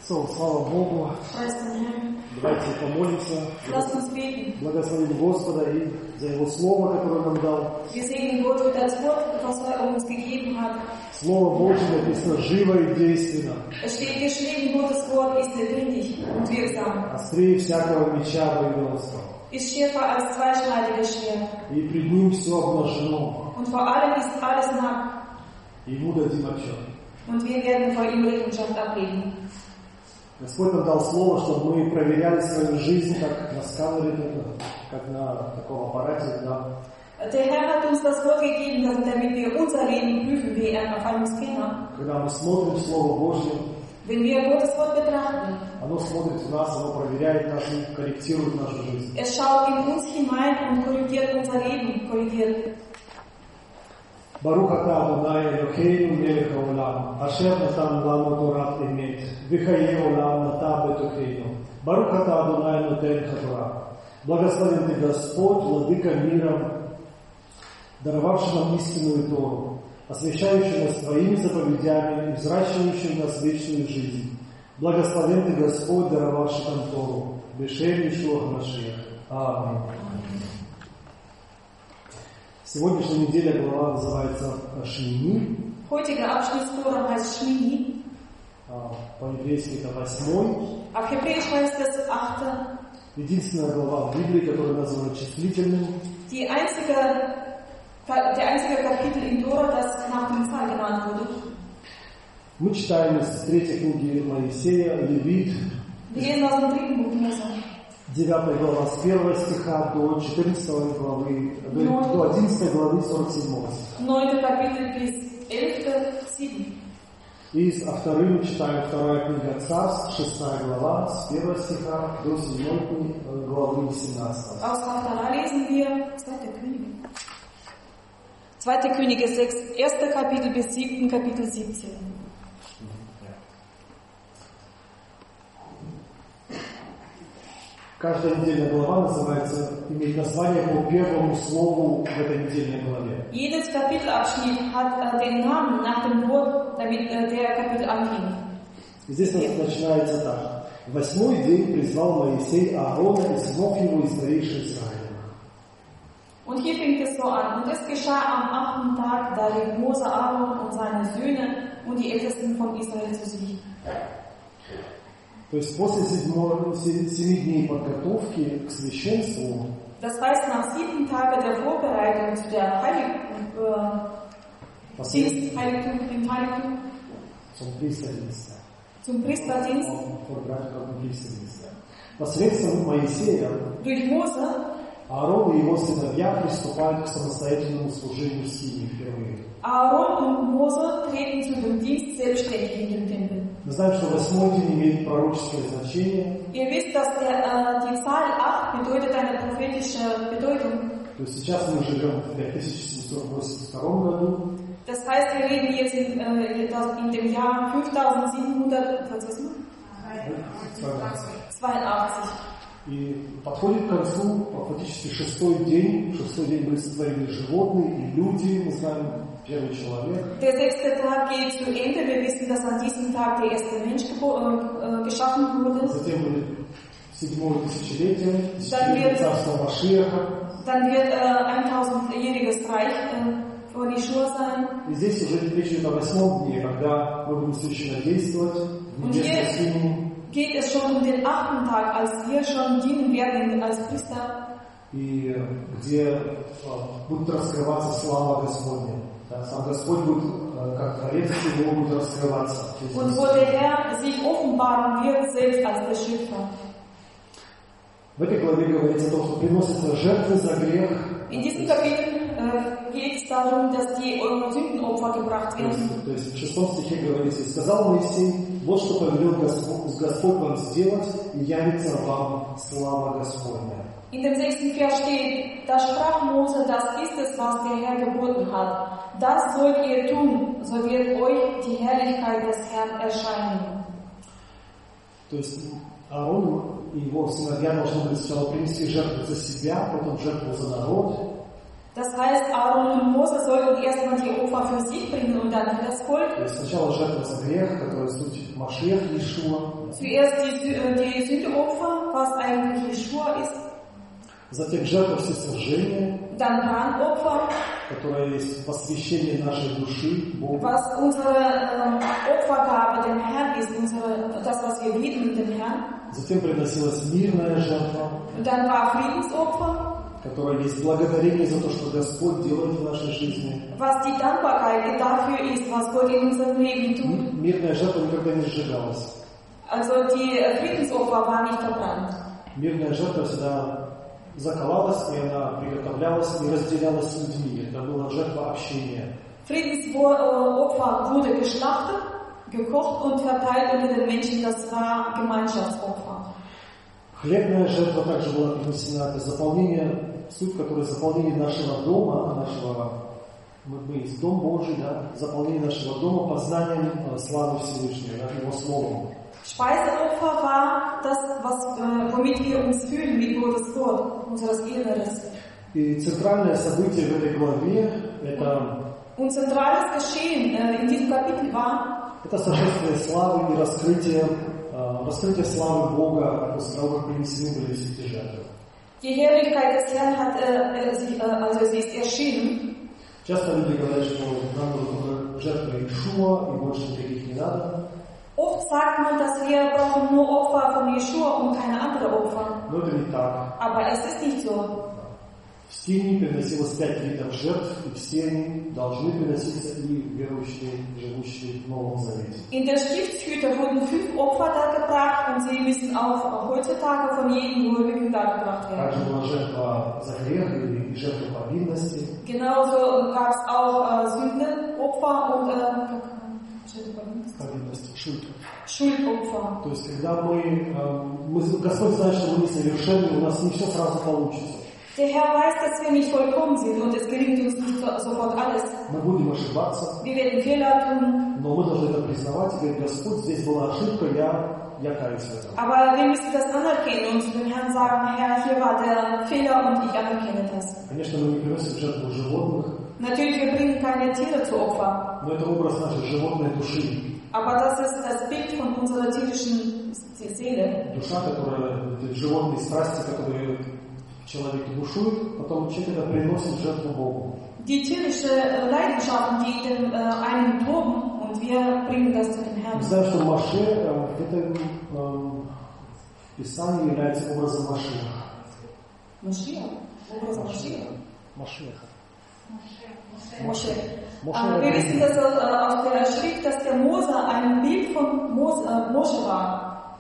Слава Богу. Давайте помолимся. Благословим Господа и за Его Слово, которое нам дал. Слово Божье написано живо и действенно. Острее всякого меча боегонства. И пред Ним все обнажено. И Ему дадим отчет. Господь нам дал слово, чтобы мы проверяли свою жизнь, как на сканере, как на таком аппарате, да. Der Herr hat uns das Wort gegeben, damit wir unser Leben prüfen wie auf einem Scanner. Когда мы смотрим Слово Божье, wenn wir Gottes Wort betrachten, оно смотрит в нас, оно проверяет нас и корректирует нашу жизнь. Es schaut in uns hinein und korrigiert unser Leben, korrigiert. ברוך אתה אדוני אלוהינו מלך העולם, אשר נתן לנו תורת אמת, וחיי עולם נטע בתוכנו. ברוך אתה אדוני נותן תורה. Благословен ты Господь, владыка мира, даровавший нам истинную Тору, освящающий нас своими заповедями и взращивающий в нас вечную жизнь. Благословен ты Господь, даровавший нам Тору, Бешем Иешуа ха-Машиах. Аминь. Сегодняшняя неделя глава называется Шмини. Heutige Abschnittstura heißt Shmini. По-еврейски это 8. Auf Hebräisch heißt es 8. Единственная глава в Библии, которая названа числительным. Der einzige Kapitel in Tora, das nach dem Zahl genannt wurde. Мы читаем из 3 книги Моисея, Левит. Wir lesen aus dem 3. Buch Mose. 9 глава с 1 стиха до 14 главы, до 11 главы 47 стиха. 9 Kapitel bis 11, 7. И вторым мы читаем 2 книга Царств, 6 глава, с 1 стиха до 7 главы 18. Aus Haftarah lesen wir 2. Könige 6, 1. Kapitel bis 7. Kapitel 17. Каждая недельная глава имеет название по первому слову в этой недельной главе. Jedes Kapitelabschnitt hat den Namen nach dem Wort, damit der Kapitel anfing. Здесь начинается так. 8-й день призвал Моисей Аарона и сынов его из старейшин Израиля. Und hier fängt es so an. Und es geschah am 8. Tag, da rief Mose Aaron und seine Söhne und die Ältesten von Israel zu sich. То есть после 7 дней подготовки к священству, das heißt, nach 7 Tagen der Vorbereitung zu der zum Priesterdienst, посредством Моисея, durch Mose, Аарон и его сыновья приступают к самостоятельному служению в Синии впервые. Aaron und Mose treten zu dem Dienst selbstständig in dem Tempel. Мы знаем, что 8-й день имеет пророческое значение. Ihr wisst, dass die Zahl 8 bedeutet eine prophetische Bedeutung. То есть сейчас мы живем в 5782 году. Das heißt, wir leben jetzt in dem Jahr 5782. И подходит к концу фактически 6-й день. 6-й день были сотворены животные и люди. Мы знаем, первый человек. Der 6. Tag geht zu Ende. Wir wissen, dass an diesem Tag der erste Mensch geschaffen wurde. Затем будет 7-е тысячелетие, царство Машиаха. Dann wird 1000-jähriges Reich von Jeschua sein. И здесь уже речь идет о 8-м дне, когда мы будем священно действовать в небесной Синии. Geht es schon um den 8. Tag, als wir schon dienen werden als Priester. И где будет раскрываться слава Господня. Сам Господь будет, как Творец, его будет раскрываться. Und wo der Herr sich offenbaren wird, selbst als der Schöpfer. В этой главе говорится о том, что приносятся жертвы за грех. In diesem Kapitel geht es darum, dass die Sündenopfer gebracht werden. То есть в 6 стихе говорится: «И сказал Моисей, вот что повелел Господь вам сделать, и явится вам слава Господня». In dem 6. Vers steht, da sprach Mose, das ist es, was der Herr geboten hat. Das sollt ihr tun, so wird euch die Herrlichkeit des Herrn erscheinen. То есть Аарон и его сыновья должны были сначала принести жертву за себя, потом жертву за народ. Das heißt, Aaron und Mose sollten erstmal die Opfer für sich bringen und dann für das Volk. Сначала жертва за грех, которая суть Машиах, Иешуа. Zuerst die Sündeopfer, was eigentlich Jeschua ist. Затем жертва всесожжения, Dann Brandopfer, которая есть посвящение нашей души Богу. was unsere Opfergabe dem Herrn ist, das, was wir widmen dem Herrn. Затем приносилась мирная жертва, Und dann war Friedensopfer, которая есть благодарение за то, что Господь делает в нашей жизни. was die Dankbarkeit dafür ist, was Gott in unserem Leben tut. Мирная жертва никогда не сжигалась. Also die Friedensopfer waren nicht verbrannt. Мирная жертва всегда заколалась, и она приготовлялась и разделялась с людьми. Это была жертва общения. Friedensopfer wurde geschlachtet, gekocht und verteilt unter den Menschen. Das war Gemeinschaftsopfer. Хлебная жертва также была принесена. Это заполнение, суть которой заполнение нашего дома, мы есть Дом Божий, да, заполнение нашего дома познанием славы Всевышнего, да, Его Словом. Speiseopfer war das, womit wir uns fühlen mit Gottes Wort, unseres Inneres. И центральное событие в этой главе это Und zentrales Geschehen in diesem Kapitel war это сошествие славы и раскрытие славы Бога после того, как принесены были все эти жертвы. die Herrlichkeit des Herrn sie ist erschienen. Часто люди говорят, что нам нужна жертва Иешуа, и больше никаких не надо. Oft sagt man, dass wir brauchen nur Opfer von Jeschua und keine anderen Opfer. Но это не так. Aber es ist nicht so. В Стине приносилось 5 видов жертв, и все они должны приноситься и верующие, живущие в Новом Завете. In der Stiftshütte wurden 5 Opfer dargebracht und sie müssen auch heutzutage von jedem Gläubigen dargebracht werden. Также была жертва за грех и жертва повинности. Genauso gab es auch Sündenopfer und Schuldopfer. То есть, когда Господь знает, что мы несовершенны, у нас не все сразу получится. Der Herr weiß, dass wir nicht vollkommen sind und es gelingt uns nicht sofort alles. Мы будем ошибаться, Wir werden Fehler tun. но мы должны это признавать и говорить: Господь, здесь была ошибка, я каюсь в этом. Aber wir müssen das anerkennen und dem Herrn sagen: Herr, hier war der Fehler und ich anerkenne das. Конечно, мы не приносим жертву животных, Natürlich, wir bringen keine Tiere zu Opfer. но это образ нашей животной души. Aber das ist das Bild von unserer tierischen Seele. Душа, животные страсти, которые человек бушует, потом человек это приносит в жертву Богу. Die tierische Leidenschaften, die in einem toben, und wir bringen das zu dem Herrn. Мы знаем, что Машех в Писании является образом Машеха. Образом Машеха. Moshe. Wir wissen, dass aus der Schrift, dass der Mose ein Bild von Moshe war.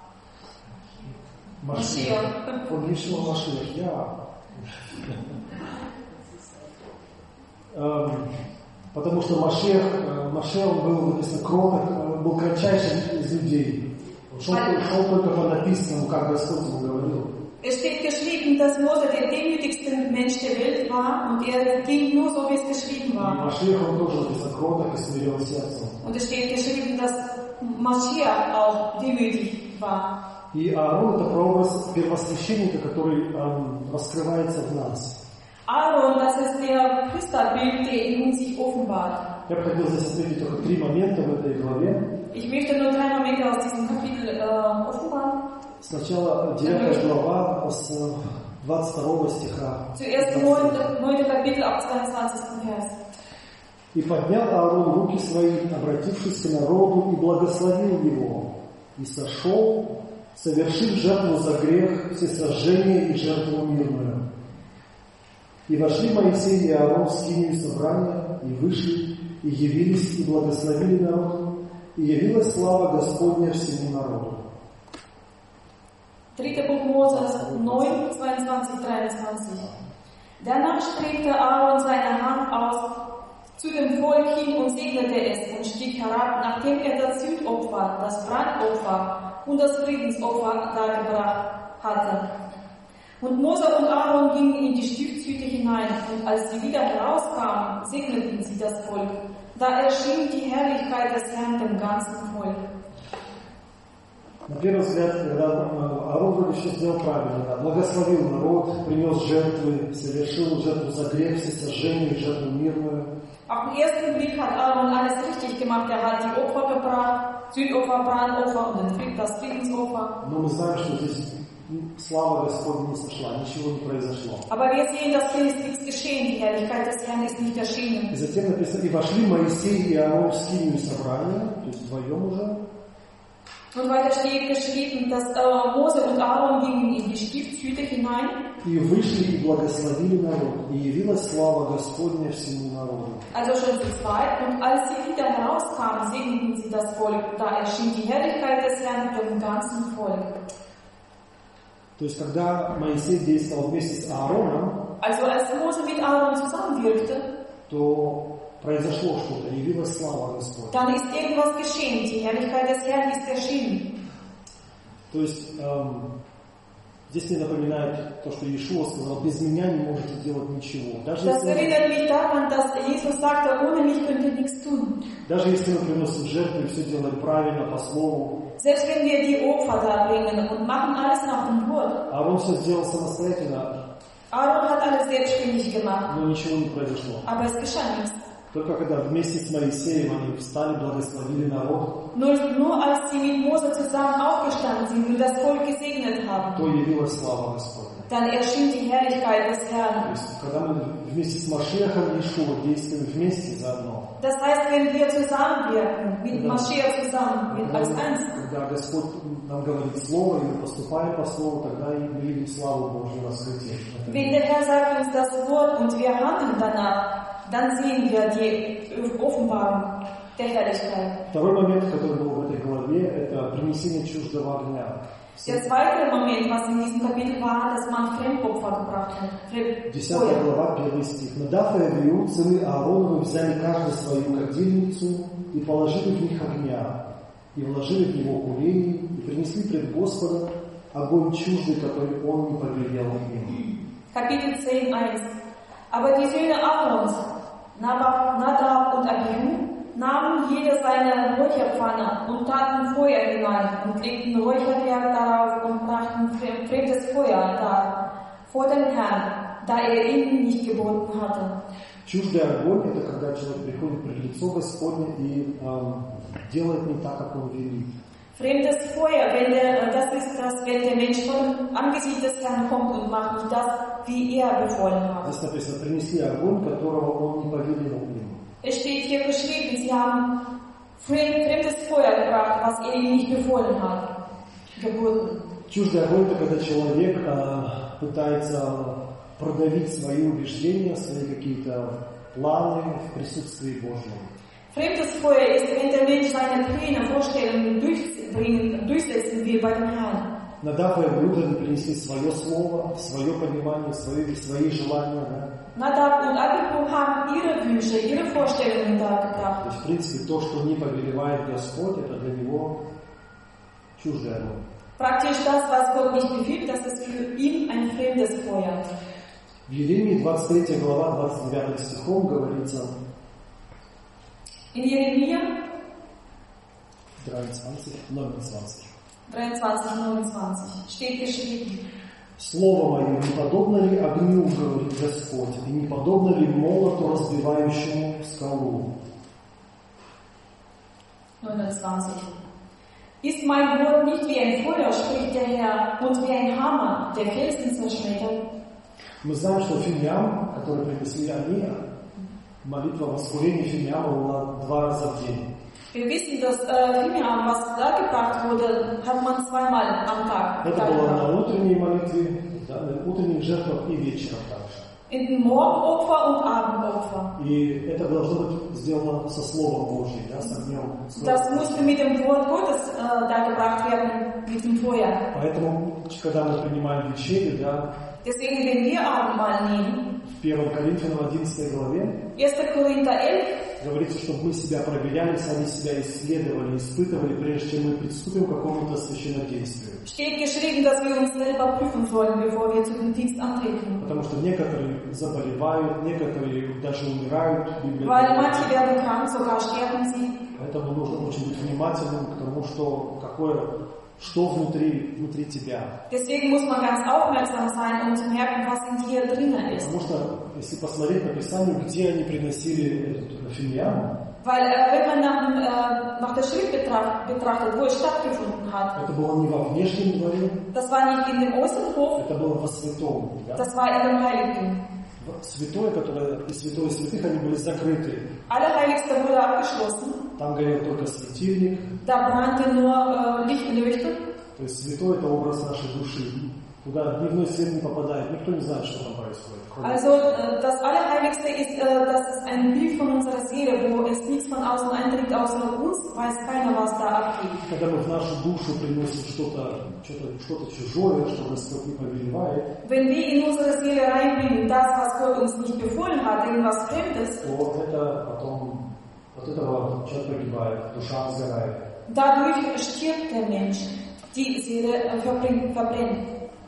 Машех. Он Иешуа Машех. Потому что Машех он был, написано, кроток, был кратчайшим из людей. Он шел только по написанному, как Господь ему говорил. Es steht geschrieben, dass Mose der demütigste Mensch der Welt war und er ging nur so, wie es geschrieben war. Und es steht geschrieben, dass Mashiach auch demütig war. И Аарон — это прообраз первосвященника, который раскрывается в нас. Aaron, das ist der Priesterbild, der in uns sich offenbart. Я бы хотел здесь отметить только 3 момента в этой главе. Ich möchte nur 3 Momente aus diesem Kapitel offenbaren. Сначала 9 глава с 22 стиха. Zuerst 9. Kapitel ab 22. Vers. «И поднял Аарон руки свои, обратившись к народу, и благословил его, и сошел, совершив жертву за грех, всесожжение и жертву мирную. И вошли Моисей и Аарон в скинию собрания, и вышли, и явились, и благословили народ, и явилась слава Господня всему народу». 3. Buch Moses 9, 22, 23. Danach streckte Aaron seine Hand aus zu dem Volk hin und segnete es und stieg herab, nachdem das Sündopfer, das Brandopfer und das Friedensopfer dargebracht hatte. Und Mose und Aaron gingen in die Stiftshütte hinein, und als sie wieder herauskamen, segneten sie das Volk. Da erschien die Herrlichkeit des Herrn dem ganzen Volk. На первый взгляд, когда Аарон вроде все сделал правильно, да, благословил народ, принес жертвы, совершил жертву за грех, все сожжения, жертву мирную. Auf den ersten Blick hat Aaron alles richtig gemacht. Er hat die Opfer gebracht, Sündopfer, Brandopfer und das Friedensopfer. Но мы знаем, что здесь слава Господня не сошла, ничего не произошло. Aber wir sehen, dass hier ist nichts geschehen. Die Herrlichkeit des Herrn ist nicht erschienen. И затем написано, и вошли Моисей и Аарон в скинию собрания, то есть вдвоем уже. Und weiter steht geschrieben, dass Mose und Aaron gingen in die Stiftshütte hinein. И вышли и благословили народ, и явилась слава Господня всему народу. Also schon zu zweit. Und als sie wieder herauskamen, segneten sie das Volk. Da erschien die Herrlichkeit des Herrn dem ganzen Volk. То есть, когда Моисей действовал вместе с Аароном, Also als Mose mit Aaron zusammenwirkte, то произошло что-то, явилась слава Господня. dann ist irgendwas geschehen. Die Herrlichkeit des Herrn ist erschienen. То есть, здесь мне напоминает то, что Иешуа сказал, без меня не можете делать ничего. Das erinnert mich daran, dass Jesus sagte, ohne mich könnt ihr nichts tun. Даже если мы приносим жертву и все делаем правильно, по слову. Selbst wenn wir die Opfer darbringen und machen alles nach dem Wort. Аарон все сделал самостоятельно. Aaron hat alles selbstständig gemacht. Но ничего не произошло. Aber es geschah nichts. Только когда вместе с Моисеем они встали, благословили народ, Nur als sie mit Mose zusammen aufgestanden sind und das Volk gesegnet haben, то явилась слава Господня. dann erschien die Herrlichkeit des То Herrn. есть, когда мы вместе с Машиахом Иешуа действуем вместе заодно, Das heißt, wenn wir zusammenwirken, mit Maschiach zusammen, als eins, когда Господь нам говорит Слово, и мы поступаем по Слову, тогда и мы видим славу Божью раскрытие. wenn der Herr sagt uns das Wort und wir handeln danach, dann sehen wir die Offenbarung der Herrlichkeit. Второй момент, который был в этой главе, это принесение чуждого огня. Der zweite Moment, was in diesem Kapitel war, dass man Fremdopfer gebracht hat. 10 глава, 1 стих. Надав и Авиу, сыны Аароновы, взяли каждый свою кадильницу и положили в них огня, и вложили в него курение, и принесли пред Господа огонь чуждый, который он не повелел им. Kapitel 10,1. Aber die Söhne Aarons, Nadab und Abihu, nahmen jeder seine Räucherpfanne und taten Feuer hinein und legten Räucherwerk darauf und brachten fremdes Feuer dar vor den Herrn, da ihnen nicht geboten hatte. Чуждый огонь – это когда человек приходит пред лицо Господне и делает не так, как он велит. Fremdes Feuer, das ist das, wenn der Mensch vor dem Angesicht des Herrn kommt und macht nicht das, wie er befohlen hat. Здесь написано, принесли огонь, которого он не повелел им. Es steht hier geschrieben, sie haben fremdes Feuer gebracht, was er ihnen nicht befohlen hat, geboten. Чуждый огонь – это когда человек пытается продавить свои убеждения, свои какие-то планы в присутствии Божьем. Fremdes Feuer ist, wenn der Mensch seine Pläne, Vorstellungen durchsetzen will bei dem Herrn. Надав и Авиу они принесли свое слово, свое понимание, свои желания. Да? Nadab und Abihu haben ihre Wünsche, ihre Vorstellungen dargebracht. То есть, в принципе, то, что не повелевает Господь, это для него чуждый огонь. Praktisch das, was Gott nicht befiehlt, das ist für ihn ein fremdes Feuer. В Еремии 23 глава 29 стихом говорится, In Jeremia 23, 23,29 steht geschrieben: Слово мое, не подобно ли огню, говорит Господь, и не подобно ли молоту, разбивающему скалу? 29. Ist mein Wort nicht wie ein Feuer, spricht der Herr, und wie ein Hammer, der Felsen zerschmettert? Мы знаем, что Фимиам, который принесли они, молитва воскурения Фимиама была 2 раза в день. Wir wissen, dass Fimiham, was da gebracht wurde, hat man zweimal am Tag. Это было на утренней молитве, да, на утренних жертвах и вечером также. In den Morgenopfer und Abendopfer. И это должно быть сделано со Словом Божьим, да, с огнем. Das musste mit dem Wort Gottes dargebracht werden, mit dem Feuer. Поэтому, когда мы принимаем вечерю, да, Deswegen, wenn wir Abendmahl nehmen, в 1 Коринфянам 11 главе 1. Korinther 11, говорится, чтобы мы себя проверяли, сами себя исследовали, испытывали, прежде чем мы приступим к какому-то священнодействию. steht geschrieben, dass wir uns selber prüfen sollen, bevor wir zu dem Dienst antreten. Потому что некоторые заболевают, некоторые даже умирают. Weil manche werden krank, sogar sterben sie. Поэтому нужно очень быть внимательным к тому, что какое что внутри тебя. Deswegen muss man ganz aufmerksam sein, um zu merken, was in dir drinnen ist. Потому что, если посмотреть на Писание, где они приносили эту фимиану, Weil wenn man nach der Schrift betrachtet, wo es stattgefunden hat, это было не во внешнем дворе, das war nicht in dem äußeren Hof, это было во святом. Да? das war in dem Heiligtum. Святое, которое и святое святых, они были закрыты. Allerheiligste wurde abgeschlossen. Там горел только светильник. Da brannte nur Lichtleuchte. То есть святое – это образ нашей души. Туда дневной свет не попадает. Никто не знает, что там происходит. Also das Allerheiligste ist, das ist ein Bild von unserer Seele, wo es nichts von außen eintritt, außer uns, weiß keiner, was da abgeht. Когда мы в нашу душу приносим что-то чужое, что Господь не повелевает, wenn wir in unsere Seele reinbringen, das, was Gott uns nicht befohlen hat, irgendwas Fremdes, то это потом от этого человек погибает, душа сгорает. Dadurch stirbt der Mensch, die Seele verbrennt.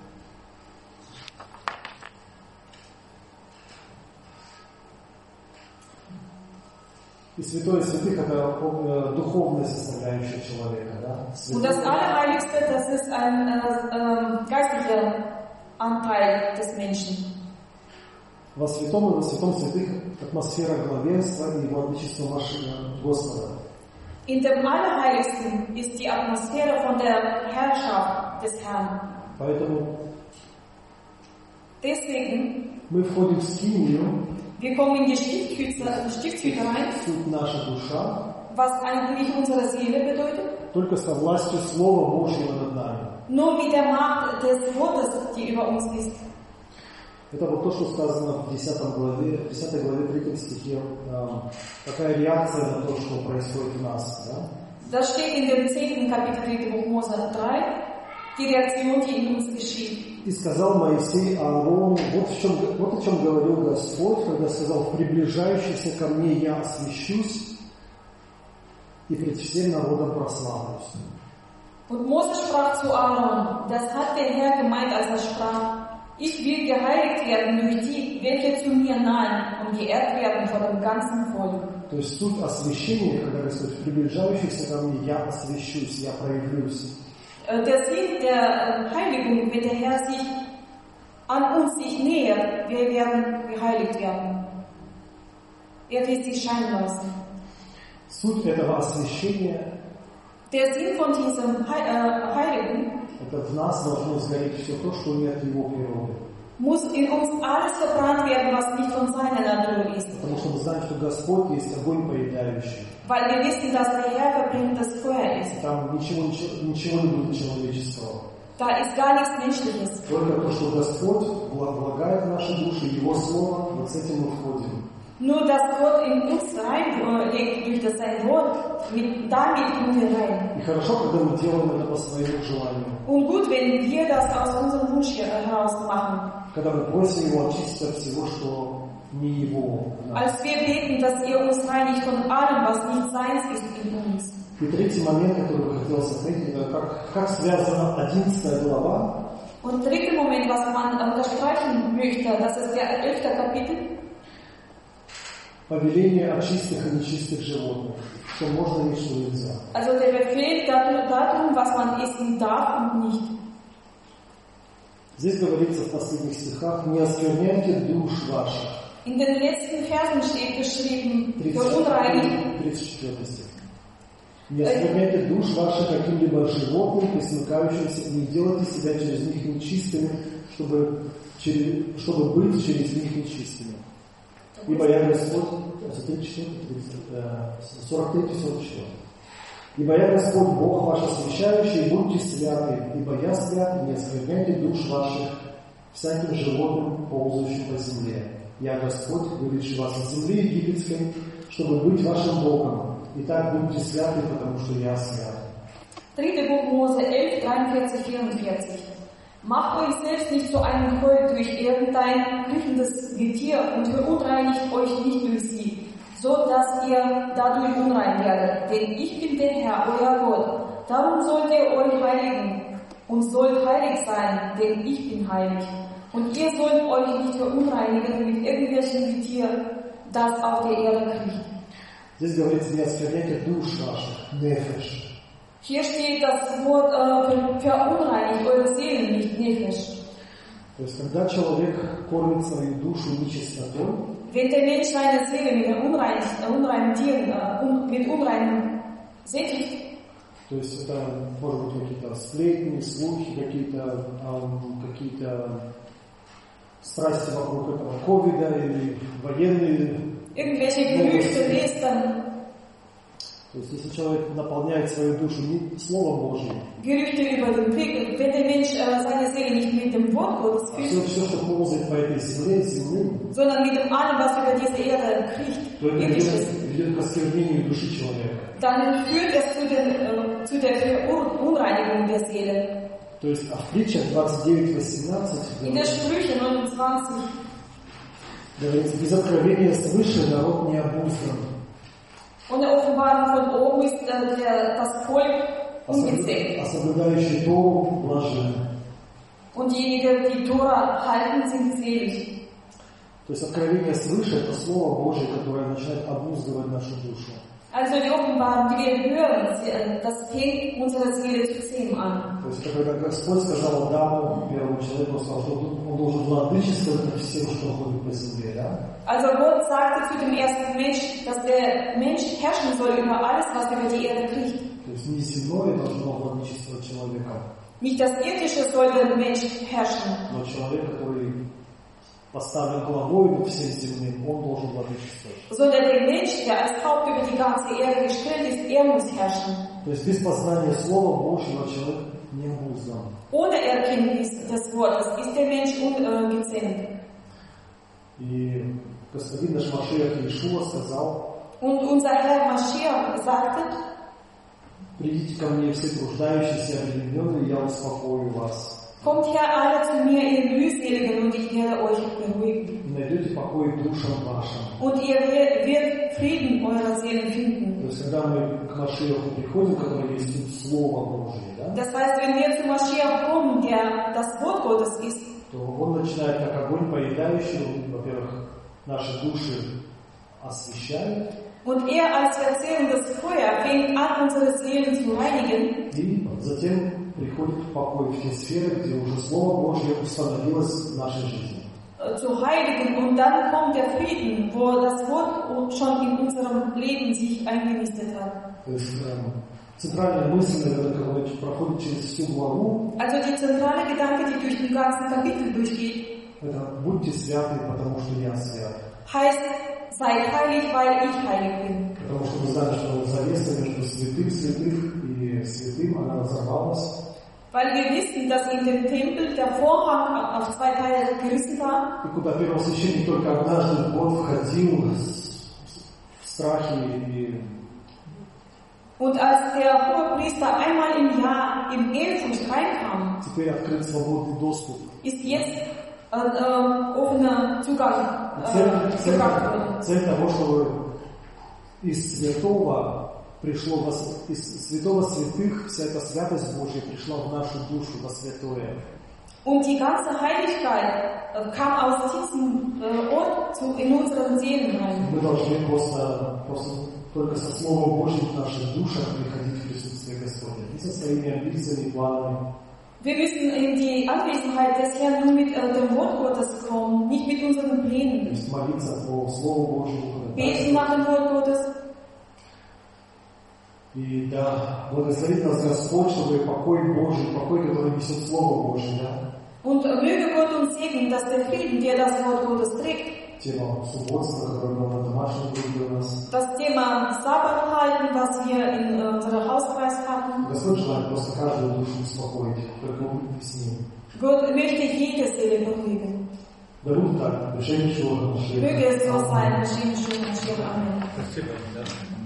И святое святых – это духовная составляющая человека. Да? Und das Allerheiligste, das ist ein geistlicher Anteil des Menschen. Во святом и во святом святых атмосфера главенства и владычества Господа. In dem Allerheiligsten ist die Atmosphäre von der Herrschaft des Herrn. Поэтому Deswegen, мы входим в скинию, wir kommen in die Stiftshütte rein, тут наша душа, was eigentlich unsere Seele bedeutet, только со властью Слова Божьего над нами. nur mit der Macht des Wortes, die über uns ist. Это вот то, что сказано в 10 главе 3 стихе, какая реакция на то, что происходит в нас. Да? Das steht in dem 10. Kapitel 3. Buch Mose 3, die Reaktion, die in uns geschieht. И сказал Моисей Аарону, вот о чем говорил Господь, когда сказал, в приближающийся ко мне я освящусь и пред всем народом прославлюсь. Und Mose sprach zu Aaron, das hat der Herr gemeint, als er sprach, ich will geheiligt werden durch die, welche zu mir nahen und geehrt werden vor dem ganzen Volk. То есть суть освящения, когда Господь в приближающийся ко мне я освящусь, я проявлюсь. Der Sinn der Heiligung, wenn der Herr sich an uns nähert, wir werden geheiligt werden. Er wird sich scheinen lassen. Суть этого освящения, der Sinn von diesem Heiligen, это в нас должно сгореть все то, что нет его природы. Muss in uns alles verbrannt werden, was nicht von seiner Natur ist. Потому что мы знаем, что Господь есть огонь поедающий. Weil wir wissen, dass der Herr verbrennt Feuer ist. Там ничего не будет человеческого. Da ist gar nichts Menschliches. Только то, что Господь влагает в наши души, Его Слово, вот с этим мы входим. Nur, dass Gott in uns reinlegt durch sein Wort, damit kommen wir rein. И хорошо, когда мы делаем это по своему желанию. Und gut, wenn wir das aus unserem Wunsch heraus machen. Когда мы просим Его очистить от всего, что не Его. Als wir beten, dass er uns reinigt von allem, was nicht seins ist in uns. И третий момент, который я хотел затронуть, это как связана 11 глава. Und dritter Moment, was man unterstreichen möchte, das ist der 11. Kapitel. Повеление о чистых и нечистых животных, что можно и что нельзя. Also der Befehl darum, was man essen darf und nicht. Здесь говорится в последних стихах: не оскверняйте душ ваших. In den letzten Versen steht geschrieben, verunreinigt. 34 стих. Не оскверняйте душ ваших каким-либо животным, присмыкающимся, и не делайте себя через них нечистыми, чтобы быть через них нечистыми. Ибо я Господь, 43-44. Ибо я Господь, Бог ваш освящающий, будьте святы, ибо я свят, не оскверняйте душ ваших всяким животным, ползающим по земле. Я Господь, выведший вас из земли египетской, чтобы быть вашим Богом. Итак, будьте святы, потому что я свят. 3. Buch Mose 11, 43-44. Macht euch selbst nicht zu einem Heu durch irgendein kriechendes Getier und verunreinigt euch nicht durch sie, so dass ihr dadurch unrein werdet. Denn ich bin der Herr, euer Gott. Darum sollt ihr euch heiligen und sollt heilig sein, denn ich bin heilig. Und ihr sollt euch nicht verunreinigen mit irgendwelchen Getier, das auf der Erde kriecht. Здесь говорится, не оскверняйте душ ваших, нефеш. Hier steht das Wort verunreinigt eure Seelen nicht. То есть, когда человек кормит свою душу нечистотой, wenn der Mensch seine Seele mit unreinen Tieren, mit unreinen sättigt, то есть это может быть какие-то сплетни, слухи, какие-то страсти вокруг этого ковида или военные. Irgendwelche Gerüchte, Lästern. То есть если человек наполняет свою душу не Словом Божьим, Gerüchte über den Krieg, wenn der Mensch seine Seele nicht mit dem Wort Gottes füllt, все, что ползает по этой земле, sondern mit dem allem, was über diese Erde kriecht, то это ведет к осквернению души человека. Dann führt es zu der Verunreinigung der Seele. То есть, в притчах 29:18 in der Sprüche 29 говорится, без откровения свыше народ не обуздан. Und der Offenbarung von oben ist das Volk ungezählt. А соблюдающий Тору блажен. Und diejenigen, die Tora halten, sind selig. То есть откровение свыше – это Слово Божие, которое начинает обуздывать нашу душу. Also die Offenbarung, die wir hören, das fängt unsere Seele zu sehen an. То есть это когда Господь сказал Адаму, первому человеку, что он должен владычествовать над всем, что ходит по земле, да? Also Gott sagte zu dem ersten Mensch, dass der Mensch herrschen soll über alles, was über die Erde kriecht. То есть не земное должно владычествовать человеком. Nicht das Irdische soll der Mensch herrschen. Но человек, который поставлен главой над всем земным, он должен владычествовать. Sondern der Mensch, der als Haupt über die ganze Erde gestellt ist, er muss herrschen. То есть без познания Слова Божьего человек не обуздан. Ohne Erkenntnis des Wortes ist der Mensch ungezähmt. И господин наш Машиах Иешуа сказал, Und unser Herr Maschiach sagte, придите ко мне все труждающиеся и обремененные, я успокою вас. Kommt her alle zu mir, ihr Mühseligen, und ich werde euch beruhigen. И найдете покой душам вашим. Und ihr werdet Frieden eurer Seelen finden. То есть, когда мы к Машиаху приходим, который есть Слово Божие, да? Das heißt, wenn wir zu Maschiach kommen, der das Wort Gottes ist, то он начинает как огонь поедающий, во-первых, наши души освещает. Und er als verzehrendes Feuer fängt an, unsere Seelen zu reinigen. И затем приходит покой в те сферы, где уже Слово Божье установилось в нашей жизни. Zu heiligen, und dann kommt der Frieden, wo das Wort schon in unserem Leben sich eingenistet hat. То есть центральная мысль, которая проходит через всю главу, also die zentrale Gedanke, die durch den ganzen Kapitel durchgeht, это будьте святы, потому что я свят. Heißt, seid heilig, weil ich heilig bin. Потому что мы знаем, что завеса между святых и святым, она разорвалась. Weil wir wissen, dass in dem Tempel der Vorhang auf zwei Teile gerissen war. И куда первосвященник только однажды в год входил в страхе и... Und als der Hohepriester einmal im Jahr im Ehrfurcht reinkam, теперь открыт свободный доступ. Ist jetzt offener Zugang gebracht worden. Цель того, чтобы из святого пришло, из святого святых, вся эта святость Божья пришла в нашу душу, во святое. Und die ganze Heiligkeit kam aus diesem Ort in unseren Seelen rein. Мы должны просто только со Словом Божьим в наших душах приходить в присутствие Господня. Не со своими амбициями, планами. Wir müssen in die Anwesenheit des Herrn nur mit dem Wort Gottes kommen, nicht mit unseren Plänen. То есть молиться по Слову Божьему. Beten nach dem Wort Gottes. И да, благословит нас Господь, чтобы покой Божий, покой, который несет Слово Божье, да. Und möge Gott uns segnen, dass der Frieden, der das Wort Gottes trägt, Тема субботства, которая была на домашнем круге у нас. das Thema Sabbat halten, was wir in unserem Hauskreis hatten. Господь желает просто каждую душу успокоить, только будьте с ним. Gott möchte jede Seele beruhigen. Да будет так, решение чего. Möge es so sein, Amen. Спасибо.